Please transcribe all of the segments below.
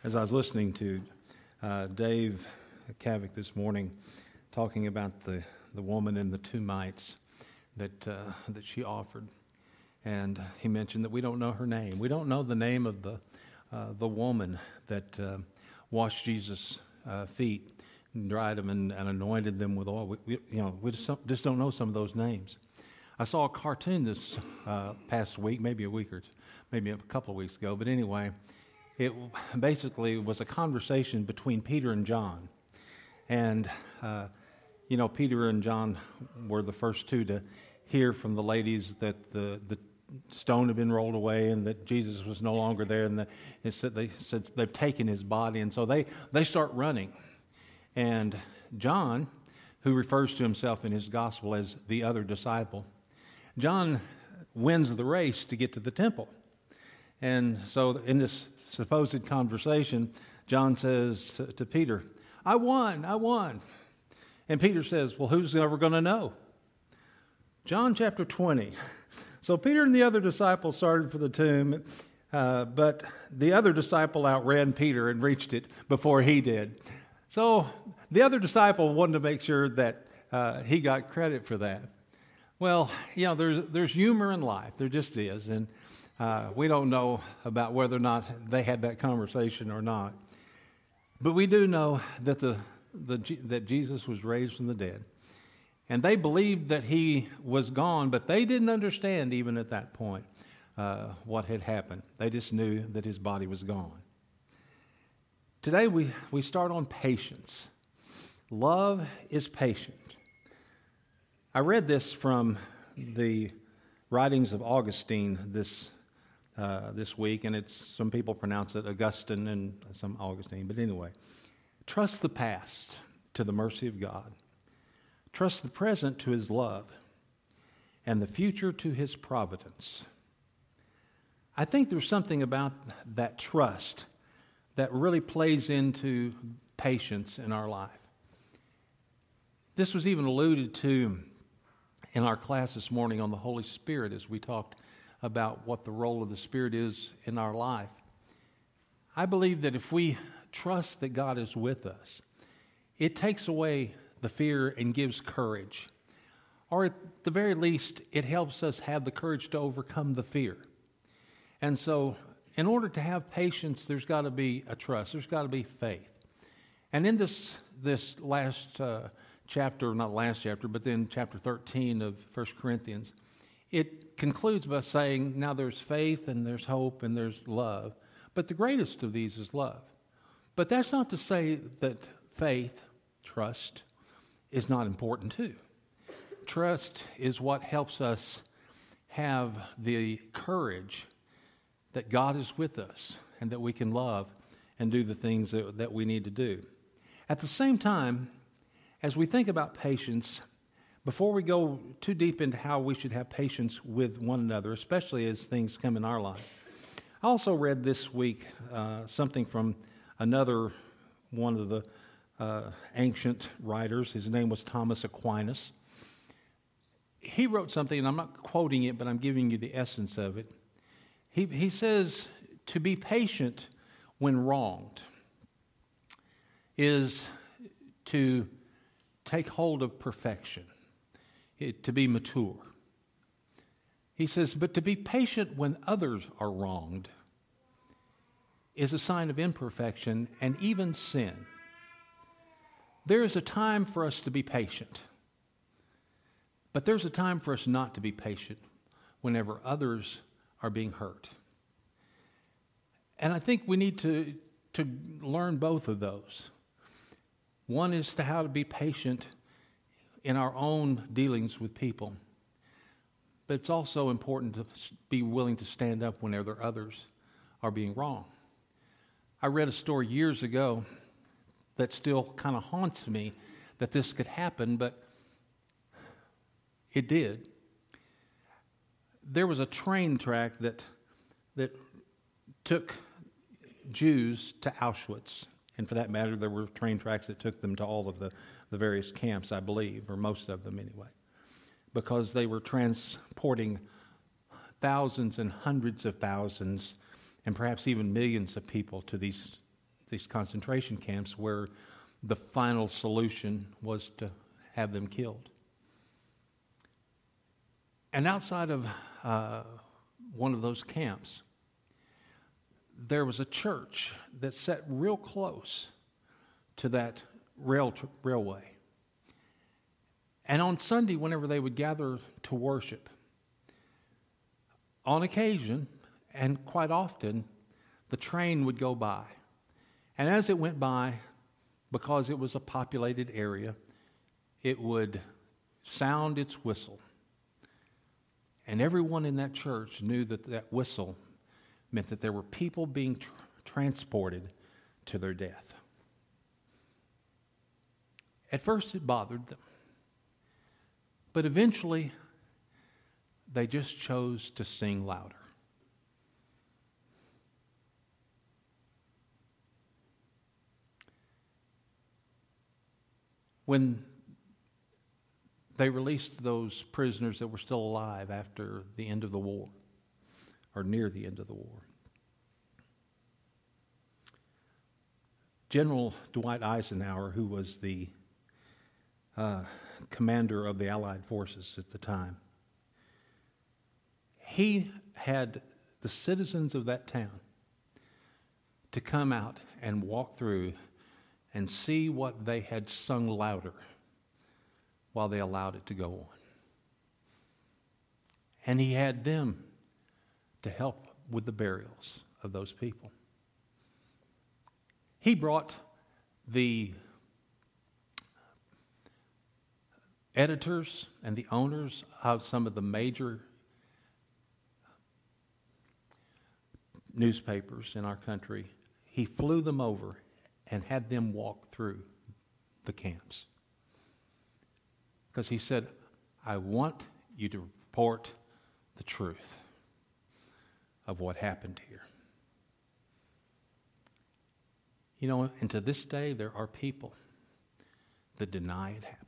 As I was listening to Dave Kavik this morning talking about the woman and the two mites that she offered, and he mentioned that we don't know her name. We don't know the name of the woman that washed Jesus' feet, and dried them, and anointed them with oil. We just don't know some of those names. I saw a cartoon this past week, maybe a couple of weeks ago, but anyway, it basically was a conversation between Peter and John. And, Peter and John were the first two to hear from the ladies that the stone had been rolled away and that Jesus was no longer there. And they said they've taken his body. And so they start running. And John, who refers to himself in his gospel as the other disciple, John wins the race to get to the temple. And so in this supposed conversation, John says to Peter, I won. And Peter says, well, who's ever going to know? John chapter 20. So Peter and the other disciple started for the tomb, but the other disciple outran Peter and reached it before he did. So the other disciple wanted to make sure that he got credit for that. Well, there's humor in life. There just is. And we don't know about whether or not they had that conversation or not. But we do know that that Jesus was raised from the dead. And they believed that he was gone, but they didn't understand even at that point what had happened. They just knew that his body was gone. Today we start on patience. Love is patient. I read this from the writings of Augustine this week, and some people pronounce it Augustine and some Augustine. But anyway, trust the past to the mercy of God. Trust the present to his love, and the future to his providence. I think there's something about that trust that really plays into patience in our life. This was even alluded to in our class this morning on the Holy Spirit as we talked about what the role of the Spirit is in our life. I believe that if we trust that God is with us, it takes away the fear and gives courage. Or at the very least, it helps us have the courage to overcome the fear. And so, in order to have patience, there's got to be a trust. There's got to be faith. And in this last chapter, not last chapter, but then chapter 13 of 1 Corinthians, it concludes by saying, now there's faith and there's hope and there's love. But the greatest of these is love. But that's not to say that faith, trust, is not important too. Trust is what helps us have the courage that God is with us and that we can love and do the things that we need to do. At the same time, as we think about patience, before we go too deep into how we should have patience with one another, especially as things come in our life, I also read this week something from another one of the ancient writers. His name was Thomas Aquinas. He wrote something, and I'm not quoting it, but I'm giving you the essence of it. He says, to be patient when wronged is to take hold of perfection, to be mature. He says, but to be patient when others are wronged is a sign of imperfection and even sin. There is a time for us to be patient, but there's a time for us not to be patient whenever others are being hurt. And I think we need to learn both of those. One is to how to be patient in our own dealings with people, but it's also important to be willing to stand up whenever others are being wrong. I read a story years ago that still kind of haunts me that this could happen, but it did. There was a train track that took Jews to Auschwitz. And for that matter, there were train tracks that took them to all of the various camps, I believe, or most of them anyway, because they were transporting thousands and hundreds of thousands and perhaps even millions of people to these these concentration camps where the final solution was to have them killed. And outside of one of those camps, there was a church that sat real close to that railway. And on Sunday, whenever they would gather to worship, on occasion, and quite often, the train would go by. And as it went by, because it was a populated area, it would sound its whistle. And everyone in that church knew that that whistle meant that there were people being transported to their death. At first it bothered them. But eventually, they just chose to sing louder. When they released those prisoners that were still alive after the end of the war, or near the end of the war, General Dwight Eisenhower, who was the commander of the Allied forces at the time, he had the citizens of that town to come out and walk through and see what they had sung louder while they allowed it to go on. And he had them to help with the burials of those people. He brought the editors and the owners of some of the major newspapers in our country. He flew them over and had them walk through the camps. Because he said, I want you to report the truth of what happened here. You know, and to this day, there are people that deny it happened.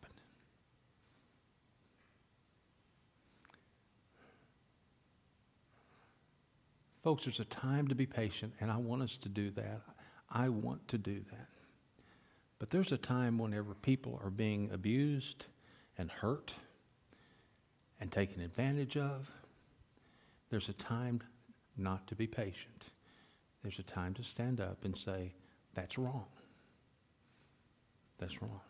Folks, there's a time to be patient, and I want us to do that. I want to do that. But there's a time whenever people are being abused and hurt and taken advantage of. There's a time not to be patient. There's a time to stand up and say, that's wrong. That's wrong.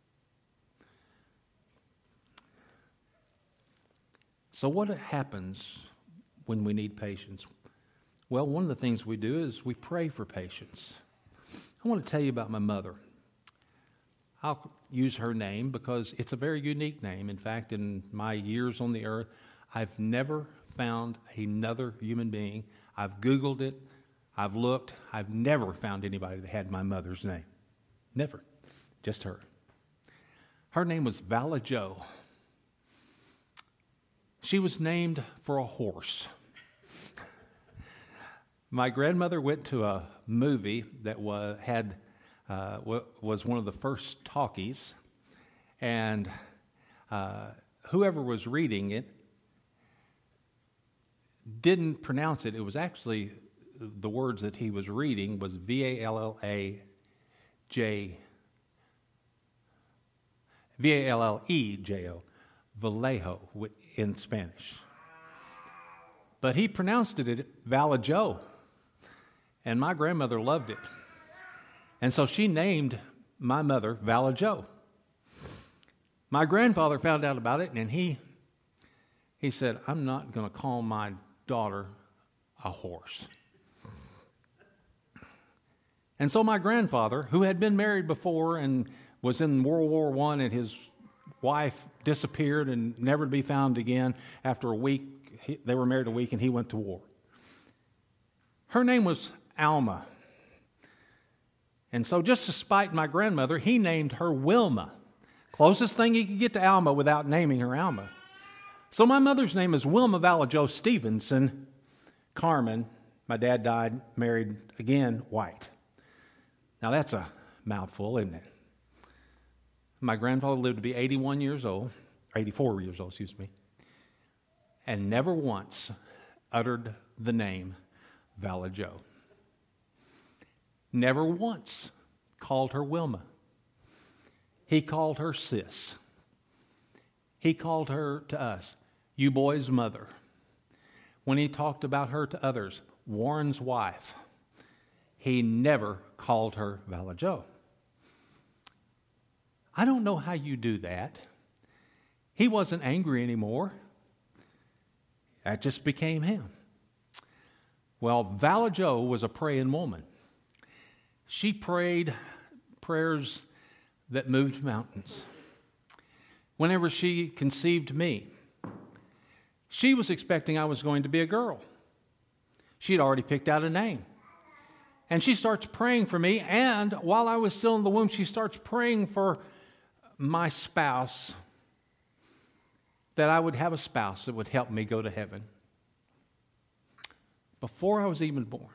So what happens when we need patience? Well, one of the things we do is we pray for patience. I want to tell you about my mother. I'll use her name because it's a very unique name. In fact, in my years on the earth, I've never found another human being. I've Googled it. I've looked. I've never found anybody that had my mother's name. Never. Just her. Her name was Vala Jo. She was named for a horse. My grandmother went to a movie that was one of the first talkies, and whoever was reading it didn't pronounce it. It was actually the words that he was reading was Vallej, Vallejo, Vallejo in Spanish. But he pronounced it Vala Jo. And my grandmother loved it. And so she named my mother Vala Jo. My grandfather found out about it, and he said, I'm not going to call my daughter a horse. And so my grandfather, who had been married before and was in World War I, and his wife disappeared and never to be found again after a week. They were married a week, and he went to war. Her name was Alma. And so just to spite my grandmother, he named her Wilma. Closest thing he could get to Alma without naming her Alma. So my mother's name is Wilma Vala Jo Stevenson Carmen. My dad died, married again, white. Now that's a mouthful, isn't it? My grandfather lived to be 84 years old, and never once uttered the name Vala Jo. never once called her Wilma. He called her sis. He called her to us, you boys' mother. When he talked about her to others, Warren's wife, he never called her Vala Jo. I don't know how you do that. He wasn't angry anymore. That just became him. Well, Vala Jo was a praying woman. She prayed prayers that moved mountains. Whenever she conceived me, she was expecting I was going to be a girl. She had already picked out a name. And she starts praying for me, and while I was still in the womb, she starts praying for my spouse, that I would have a spouse that would help me go to heaven. Before I was even born,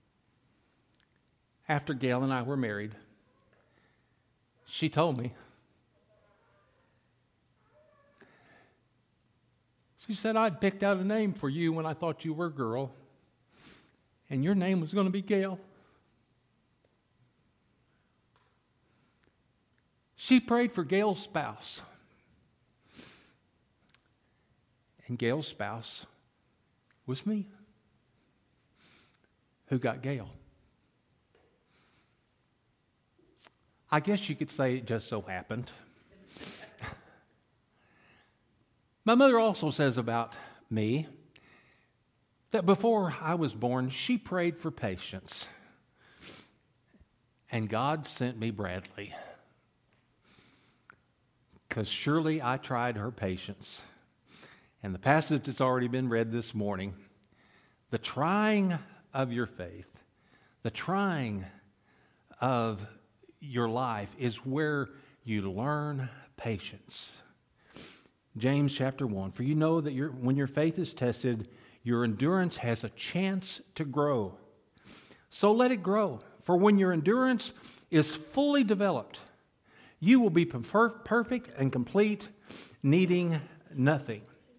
after Gail and I were married, she told me, she said, I'd picked out a name for you when I thought you were a girl, and your name was going to be Gail. She prayed for Gail's spouse. And Gail's spouse was me, who got Gail. I guess you could say it just so happened. My mother also says about me that before I was born, she prayed for patience. And God sent me Bradley. Because surely I tried her patience. And the passage that's already been read this morning, the trying of your faith, the trying of your life is where you learn patience. James chapter 1, for you know that when your faith is tested, your endurance has a chance to grow. So let it grow. For when your endurance is fully developed, you will be perfect and complete, needing nothing.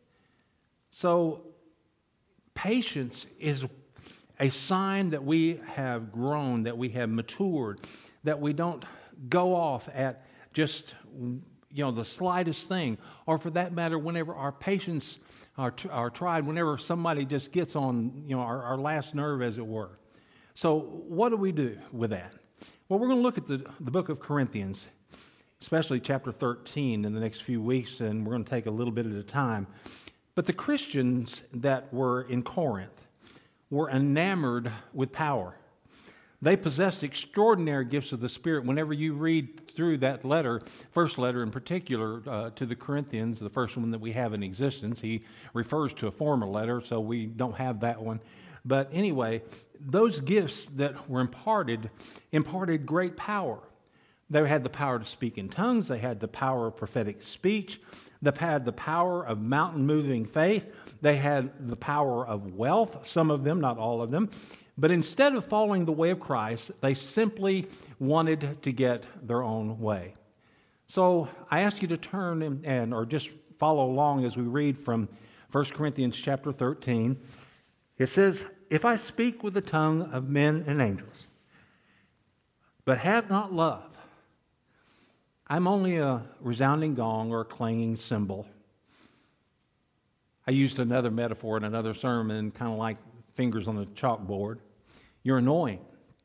So patience is a sign that we have grown, that we have matured, that we don't go off at just the slightest thing, or for that matter, whenever our patience are tried, whenever somebody just gets on our last nerve, as it were. So what do we do with that? Well, we're going to look at the book of Corinthians, especially chapter 13 in the next few weeks, and we're going to take a little bit at a time. But the Christians that were in Corinth were enamored with power. They possessed extraordinary gifts of the Spirit. Whenever you read through that letter, first letter in particular to the Corinthians, the first one that we have in existence, he refers to a former letter, so we don't have that one. But anyway, those gifts that were imparted great power. They had the power to speak in tongues. They had the power of prophetic speech. They had the power of mountain-moving faith. They had the power of wealth, some of them, not all of them. But instead of following the way of Christ, they simply wanted to get their own way. So I ask you to turn or just follow along as we read from 1 Corinthians chapter 13. It says, if I speak with the tongue of men and angels, but have not love, I'm only a resounding gong or a clanging cymbal. I used another metaphor in another sermon, kind of like fingers on a chalkboard. You're annoying.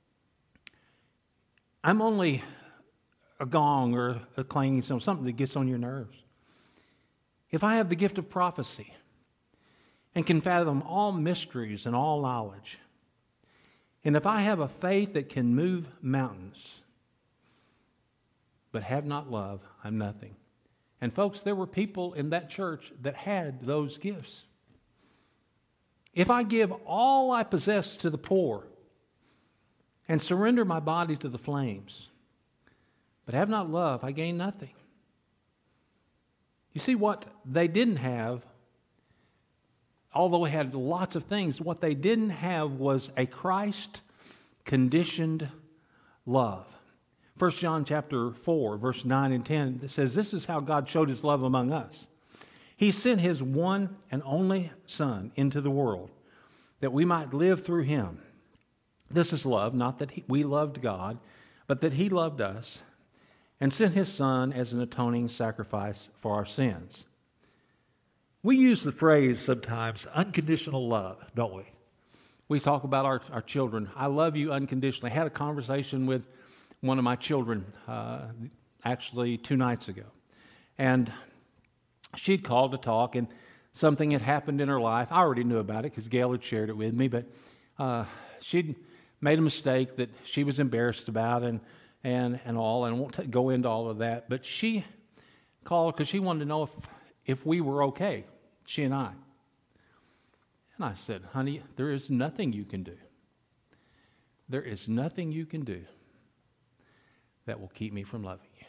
I'm only a gong or a clanging cymbal, something that gets on your nerves. If I have the gift of prophecy and can fathom all mysteries and all knowledge, and if I have a faith that can move mountains, but have not love, I'm nothing. And folks, there were people in that church that had those gifts. If I give all I possess to the poor and surrender my body to the flames, but have not love, I gain nothing. You see, what they didn't have, although they had lots of things, what they didn't have was a Christ-conditioned love. 1 John chapter 4, verse 9 and 10, it says, this is how God showed his love among us. He sent his one and only Son into the world that we might live through him. This is love, not that we loved God, but that He loved us and sent His Son as an atoning sacrifice for our sins. We use the phrase sometimes, unconditional love, don't we? We talk about our children. I love you unconditionally. I had a conversation with one of my children actually 2 nights ago. And she'd called to talk, and something had happened in her life. I already knew about it because Gail had shared it with me, but she'd made a mistake that she was embarrassed about and all, and I won't go into all of that. But she called because she wanted to know if we were okay, she and I. And I said, honey, there is nothing you can do. There is nothing you can do that will keep me from loving you.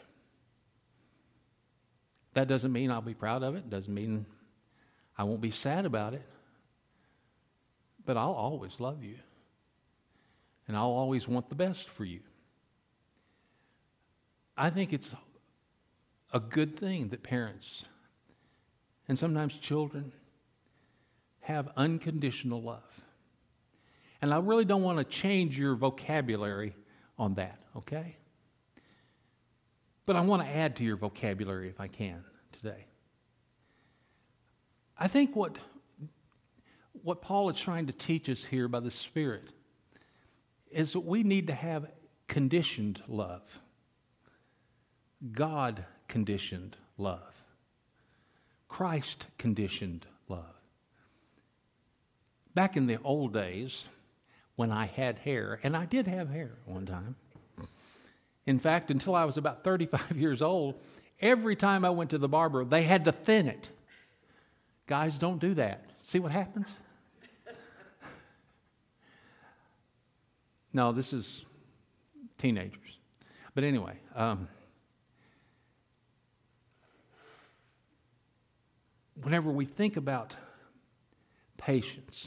That doesn't mean I'll be proud of it. Doesn't mean I won't be sad about it. But I'll always love you. And I'll always want the best for you. I think it's a good thing that parents and sometimes children have unconditional love. And I really don't want to change your vocabulary on that, okay? But I want to add to your vocabulary if I can today. I think what Paul is trying to teach us here by the Spirit is that we need to have conditioned love. God-conditioned love. Christ-conditioned love. Back in the old days, when I had hair, and I did have hair one time. In fact, until I was about 35 years old, every time I went to the barber, they had to thin it. Guys, don't do that. See what happens? No, this is teenagers. But anyway, whenever we think about patience,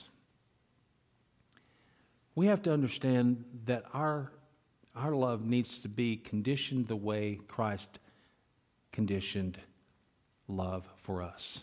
we have to understand that our love needs to be conditioned the way Christ conditioned love for us.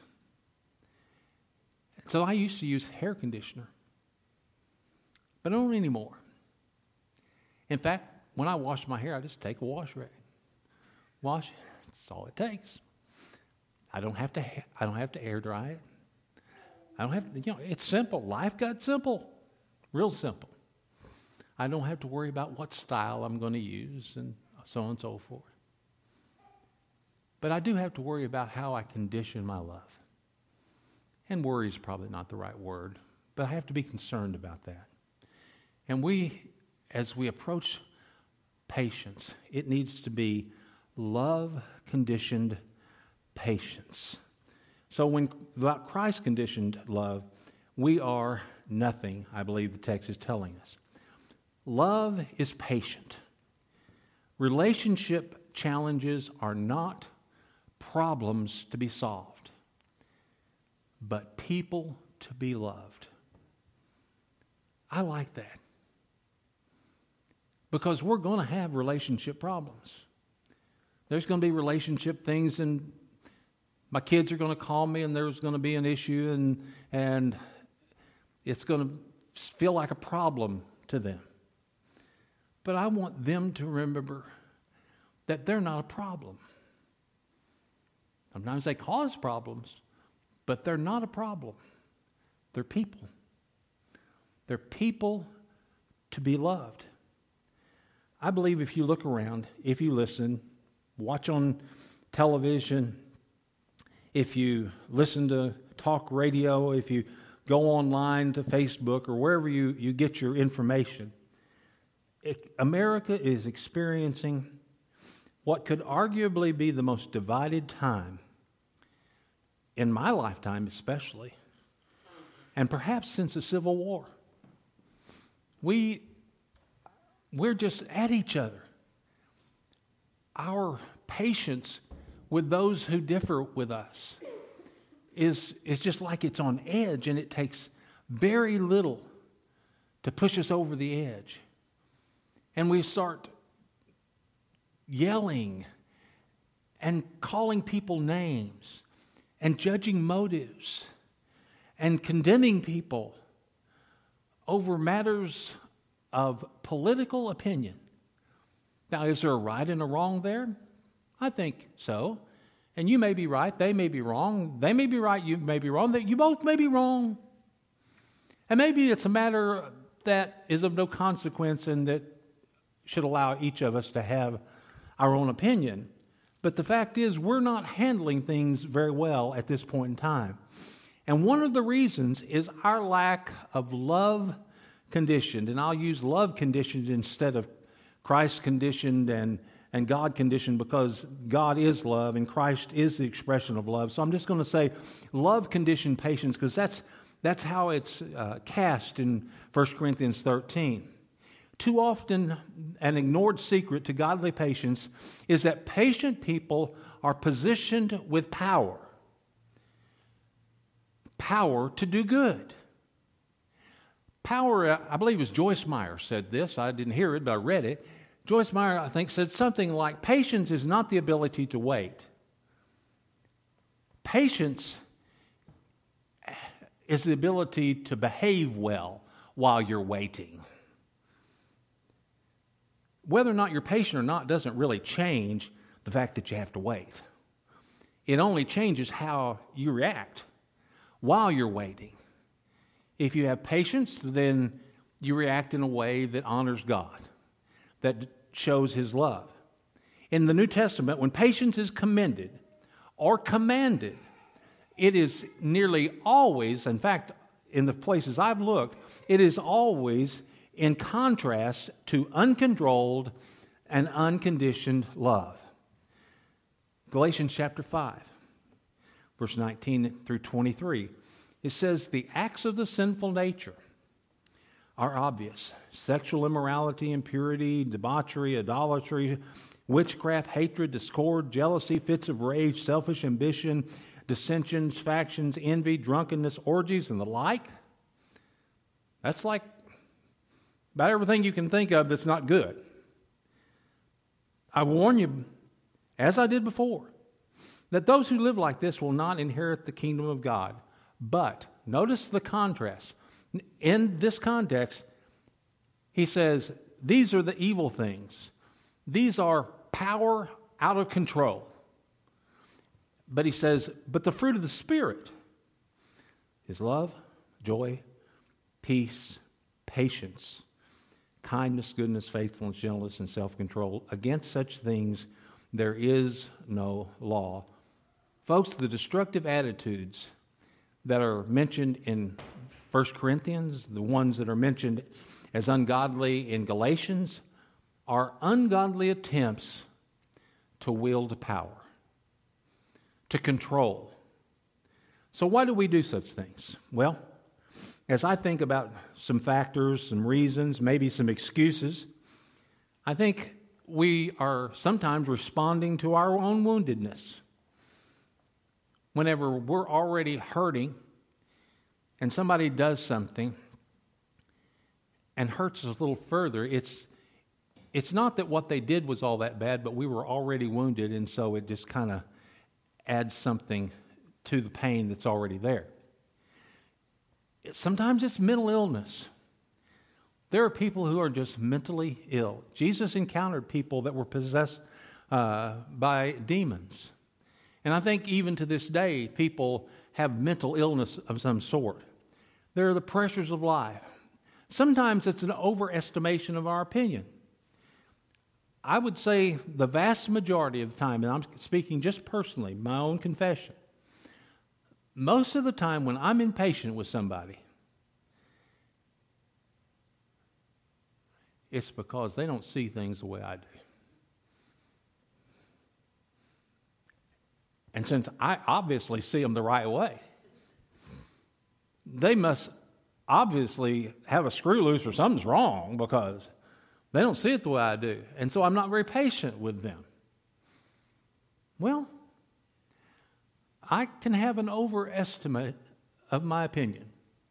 So I used to use hair conditioner, but I don't anymore. In fact, when I wash my hair, I just take a wash rag. Wash it. That's all it takes. I don't have to air dry it. I don't have to, it's simple. Life got simple. Real simple. I don't have to worry about what style I'm going to use and so on and so forth. But I do have to worry about how I condition my love. And worry is probably not the right word, but I have to be concerned about that. And as we approach patience, it needs to be love-conditioned patience. So without Christ-conditioned love, we are nothing, I believe the text is telling us. Love is patient. Relationship challenges are not problems to be solved, but people to be loved. I like that. Because we're going to have relationship problems. There's going to be relationship things, and my kids are going to call me, and there's going to be an issue, and it's going to feel like a problem to them. But I want them to remember that they're not a problem. Sometimes they cause problems, but they're not a problem. They're people. They're people to be loved. I believe if you look around, if you listen, watch on television, if you listen to talk radio, if you go online to Facebook or wherever you get your information, America is experiencing what could arguably be the most divided time, in my lifetime especially, and perhaps since the Civil War. We're just at each other. Our patience with those who differ with us is just like it's on edge, and it takes very little to push us over the edge. And we start yelling and calling people names and judging motives and condemning people over matters of political opinion. Now, is there a right and a wrong there? I think so. And you may be right, they may be wrong. They may be right, you may be wrong. You both may be wrong. And maybe it's a matter that is of no consequence and that should allow each of us to have our own opinion. But the fact is, we're not handling things very well at this point in time. And one of the reasons is our lack of love conditioned. And I'll use love conditioned instead of Christ conditioned and God conditioned, because God is love and Christ is the expression of love. So I'm just going to say love conditioned patience, because that's how it's cast in 1 Corinthians 13. Too often an ignored secret to godly patience is that patient people are positioned with power. Power to do good. Power, I believe it was Joyce Meyer said this. I didn't hear it, but I read it. Joyce Meyer, I think, said something like, patience is not the ability to wait. Patience is the ability to behave well while you're waiting. Whether or not you're patient or not doesn't really change the fact that you have to wait. It only changes how you react while you're waiting. If you have patience, then you react in a way that honors God, that shows His love. In the New Testament, when patience is commended or commanded, it is nearly always, in fact, in the places I've looked, it is always in contrast to uncontrolled and unconditioned love. Galatians chapter 5, verse 19 through 23, it says, the acts of the sinful nature are obvious: sexual immorality, impurity, debauchery, idolatry, witchcraft, hatred, discord, jealousy, fits of rage, selfish ambition, dissensions, factions, envy, drunkenness, orgies, and the like. That's like about everything you can think of that's not good. I warn you, as I did before, that those who live like this will not inherit the kingdom of God. But notice the contrast. In this context, he says, these are the evil things. These are power out of control. But he says, but the fruit of the Spirit is love, joy, peace, patience, kindness, goodness, faithfulness, gentleness, and self-control. Against such things there is no law. Folks, the destructive attitudes that are mentioned in 1 Corinthians, the ones that are mentioned as ungodly in Galatians, are ungodly attempts to wield power, to control. So why do we do such things? Well, as I think about some factors, some reasons, maybe some excuses, I think we are sometimes responding to our own woundedness. Whenever we're already hurting and somebody does something and hurts us a little further, it's not that what they did was all that bad, but we were already wounded, and so it just kind of adds something to the pain that's already there. Sometimes it's mental illness. There are people who are just mentally ill. Jesus encountered people that were possessed by demons. And I think even to this day, people have mental illness of some sort. There are the pressures of life. Sometimes it's an overestimation of our opinion. I would say the vast majority of the time, and I'm speaking just personally, my own confession, most of the time when I'm impatient with somebody, it's because they don't see things the way I do. And since I obviously see them the right way, they must obviously have a screw loose or something's wrong, because they don't see it the way I do. And so I'm not very patient with them. Well, I can have an overestimate of my opinion.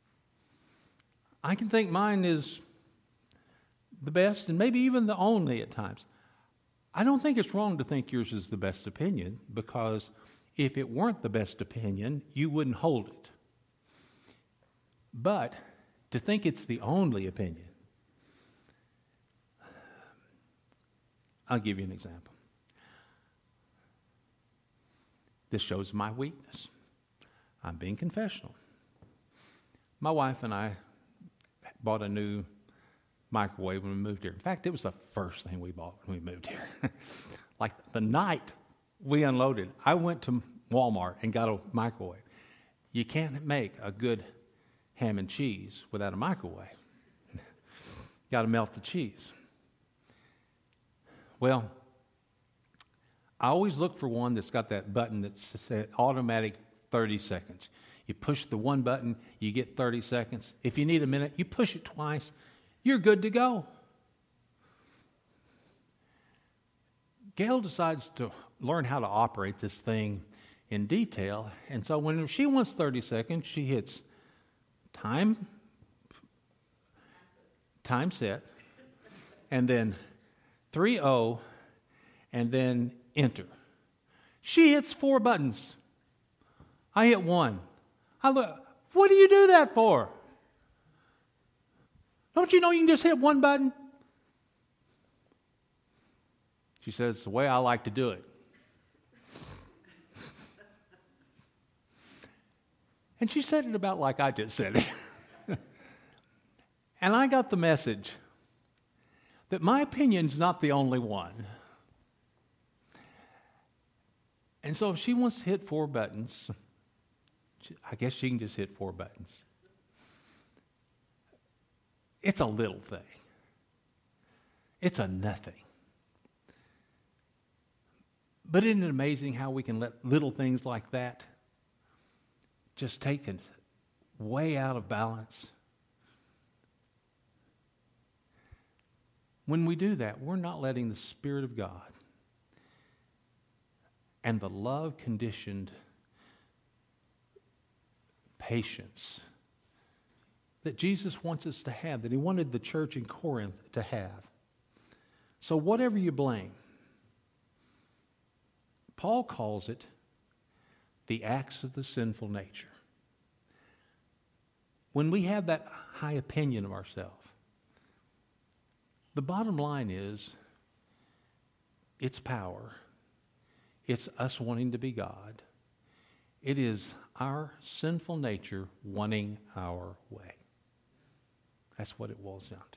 I can think mine is the best and maybe even the only at times. I don't think it's wrong to think yours is the best opinion, because if it weren't the best opinion, you wouldn't hold it. But to think it's the only opinion, I'll give you an example. This shows my weakness. I'm being confessional. My wife and I bought a new microwave when we moved here. In fact, it was the first thing we bought when we moved here. Like the night we unloaded, I went to Walmart and got a microwave. You can't make a good ham and cheese without a microwave. Got to melt the cheese. Well, I always look for one that's got that button that says automatic 30 seconds. You push the one button, you get 30 seconds. If you need a minute, you push it twice, you're good to go. Gail decides to learn how to operate this thing in detail, and so when she wants 30 seconds, she hits time set, and then 3-0, and then enter. She hits 4 buttons. I hit 1. I look, what do you do that for? Don't you know you can just hit 1 button? She says, it's the way I like to do it. And she said it about like I just said it. And I got the message that my opinion's not the only one. And so if she wants to hit 4 buttons, I guess she can just hit 4 buttons. It's a little thing. It's a nothing. But isn't it amazing how we can let little things like that just take it way out of balance? When we do that, we're not letting the Spirit of God and the love-conditioned patience that Jesus wants us to have, that he wanted the church in Corinth to have. So whatever you blame, Paul calls it the acts of the sinful nature. When we have that high opinion of ourselves, the bottom line is it's power. It's us wanting to be God. It is our sinful nature wanting our way. That's what it boils down to.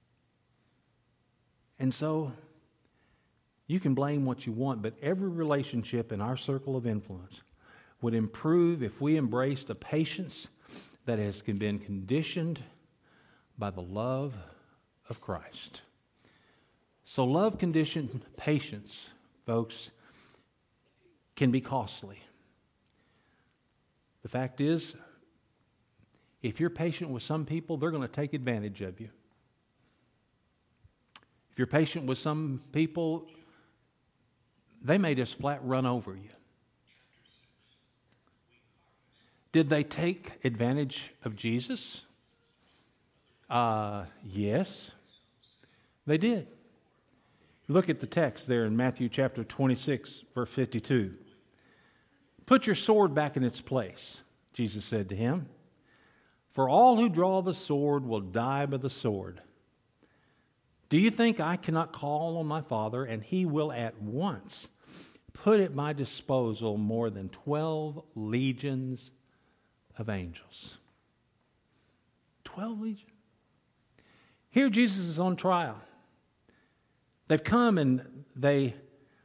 And so, you can blame what you want, but every relationship in our circle of influence would improve if we embraced a patience that has been conditioned by the love of Christ. So love-conditioned patience, folks, can be costly. The fact is, if you're patient with some people, they're going to take advantage of you. If you're patient with some people, they may just flat run over you. Did they take advantage of Jesus? Yes, they did. Look at the text there in Matthew chapter 26, verse 52. Put your sword back in its place, Jesus said to him. For all who draw the sword will die by the sword. Do you think I cannot call on my Father, and he will at once put at my disposal more than 12 legions of angels? 12 legions. Here Jesus is on trial. They've come and they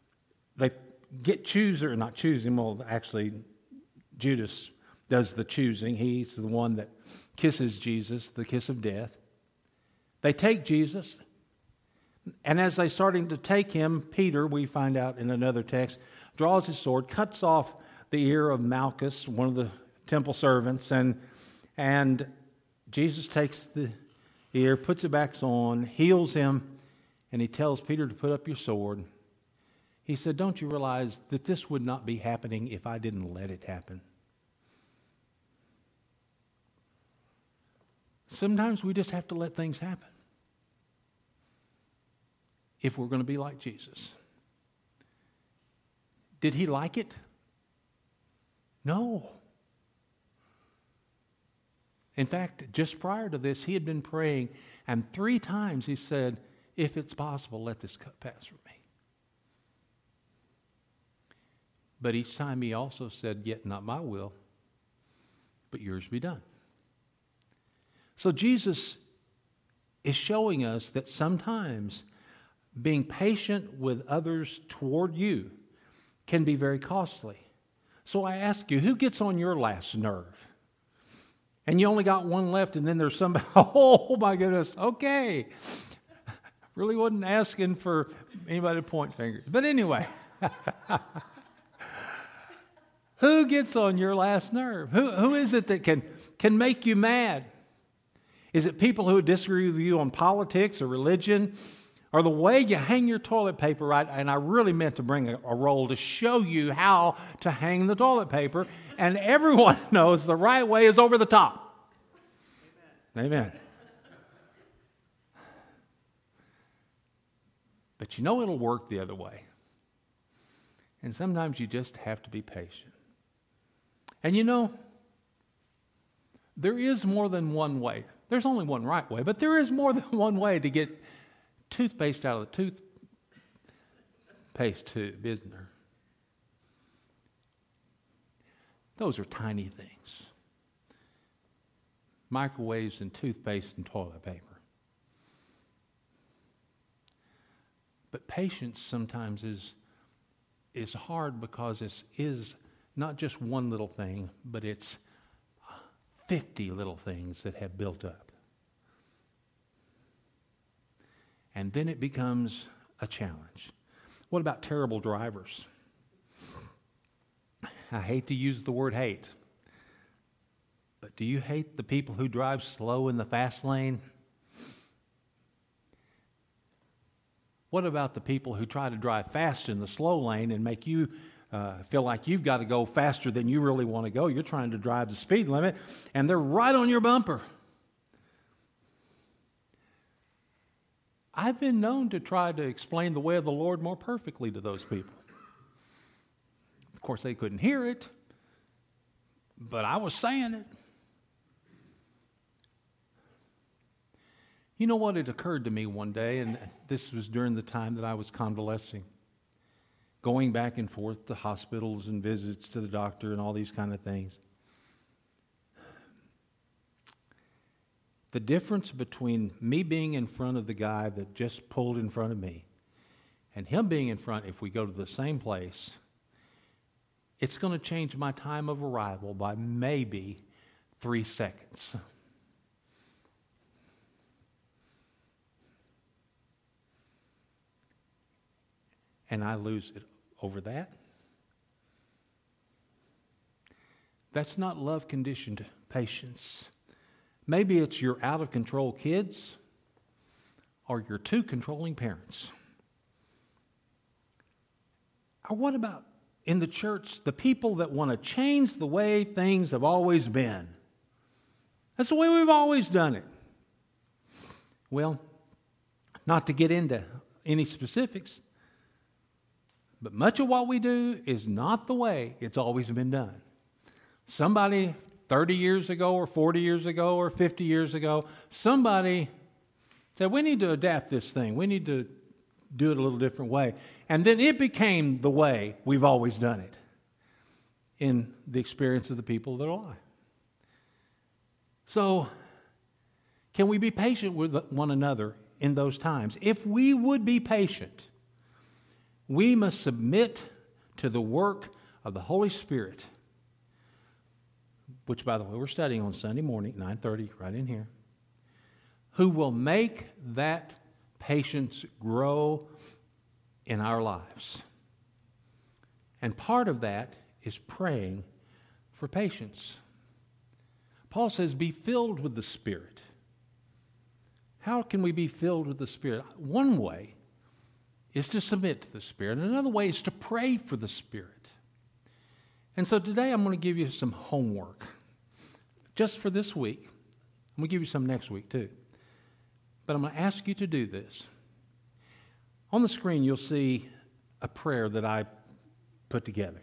not choosing. Well, actually, Judas does the choosing. He's the one that kisses Jesus, the kiss of death. They take Jesus, and as they're starting to take him, Peter, we find out in another text, draws his sword, cuts off the ear of Malchus, one of the temple servants, and Jesus takes the ear, puts it back on, heals him, and he tells Peter to put up your sword. He said, don't you realize that this would not be happening if I didn't let it happen? Sometimes we just have to let things happen if we're going to be like Jesus. Did he like it? No. In fact, just prior to this, he had been praying, and 3 times he said, if it's possible, let this cup pass from me. But each time he also said, yet not my will, but yours be done. So Jesus is showing us that sometimes being patient with others toward you can be very costly. So I ask you, who gets on your last nerve? And you only got one left, and then there's somebody, oh my goodness, okay. Really wasn't asking for anybody to point fingers. But anyway, who gets on your last nerve? Who is it that can make you mad? Is it people who disagree with you on politics or religion? Or the way you hang your toilet paper, right? And I really meant to bring a roll to show you how to hang the toilet paper. And everyone knows the right way is over the top. Amen. But you know it'll work the other way. And sometimes you just have to be patient. And you know, there is more than one way. There's only one right way, but there is more than one way to get toothpaste out of the toothpaste tube, isn't there? Those are tiny things. Microwaves and toothpaste and toilet paper. But patience sometimes is hard because it is not just one little thing, but it's 50 little things that have built up. And then it becomes a challenge. What about terrible drivers? I hate to use the word hate, but do you hate the people who drive slow in the fast lane? What about the people who try to drive fast in the slow lane and make you feel like you've got to go faster than you really want to go? You're trying to drive the speed limit, and they're right on your bumper. I've been known to try to explain the way of the Lord more perfectly to those people. Of course, they couldn't hear it, but I was saying it. You know what? It occurred to me one day, and this was during the time that I was convalescing, going back and forth to hospitals and visits to the doctor and all these kind of things. The difference between me being in front of the guy that just pulled in front of me and him being in front, if we go to the same place, it's going to change my time of arrival by maybe 3 seconds. And I lose it over that. That's not love-conditioned patience. Maybe it's your out-of-control kids or your too controlling parents. Or what about in the church, the people that want to change the way things have always been? That's the way we've always done it. Well, not to get into any specifics, but much of what we do is not the way it's always been done. Somebody 30 years ago or 40 years ago or 50 years ago, somebody said, we need to adapt this thing. We need to do it a little different way. And then it became the way we've always done it in the experience of the people that are alive. So, can we be patient with one another in those times? If we would be patient, we must submit to the work of the Holy Spirit, which, by the way, we're studying on Sunday morning, 9:30, right in here, who will make that patience grow in our lives. And part of that is praying for patience. Paul says, be filled with the Spirit. How can we be filled with the Spirit? One way is to submit to the Spirit. Another way is to pray for the Spirit. And so today I'm going to give you some homework. Just for this week. I'm going to give you some next week too. But I'm going to ask you to do this. On the screen you'll see a prayer that I put together.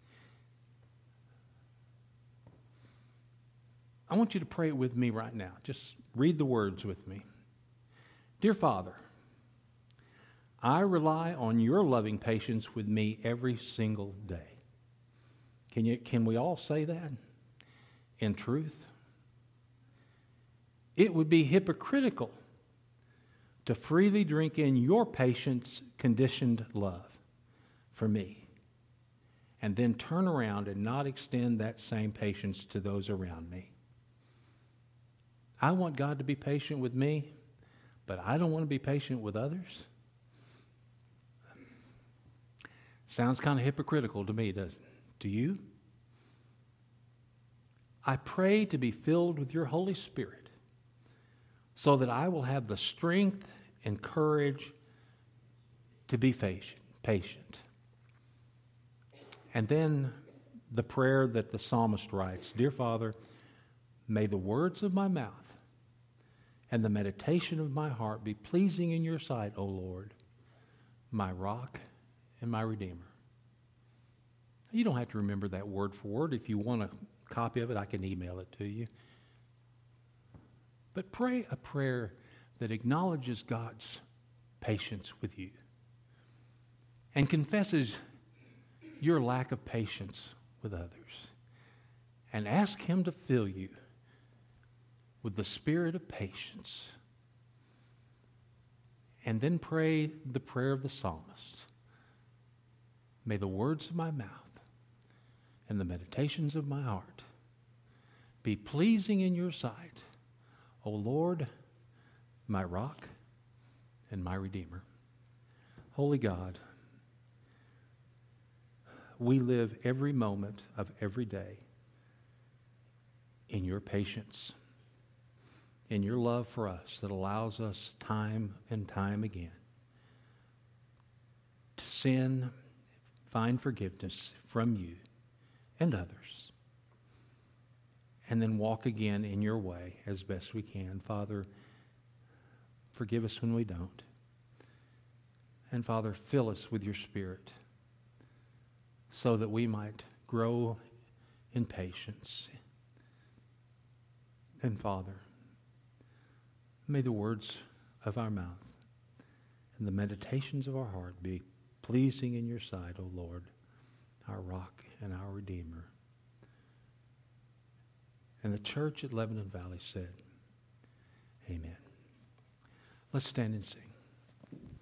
I want you to pray it with me right now. Just read the words with me. Dear Father, I rely on your loving patience with me every single day. Can we all say that in truth? It would be hypocritical to freely drink in your patient's conditioned love for me and then turn around and not extend that same patience to those around me. I want God to be patient with me, but I don't want to be patient with others. Sounds kind of hypocritical to me, doesn't it? Do you? I pray to be filled with your Holy Spirit so that I will have the strength and courage to be patient. And then the prayer that the psalmist writes, Dear Father, may the words of my mouth and the meditation of my heart be pleasing in your sight, O Lord, my rock and my redeemer. You don't have to remember that word for word. If you want a copy of it, I can email it to you. But pray a prayer that acknowledges God's patience with you and confesses your lack of patience with others, and ask Him to fill you with the spirit of patience. And then pray the prayer of the psalmist. May the words of my mouth and the meditations of my heart be pleasing in your sight, O Lord, my rock and my redeemer. Holy God, we live every moment of every day in your patience, in your love for us that allows us time and time again to sin, find forgiveness from you and others, and then walk again in your way as best we can. Father, forgive us when we don't. And Father, fill us with your Spirit so that we might grow in patience. And Father, may the words of our mouth and the meditations of our heart be pleasing in your sight, O Lord, our rock and our redeemer. And the church at Lebanon Valley said, Amen. Let's stand and sing.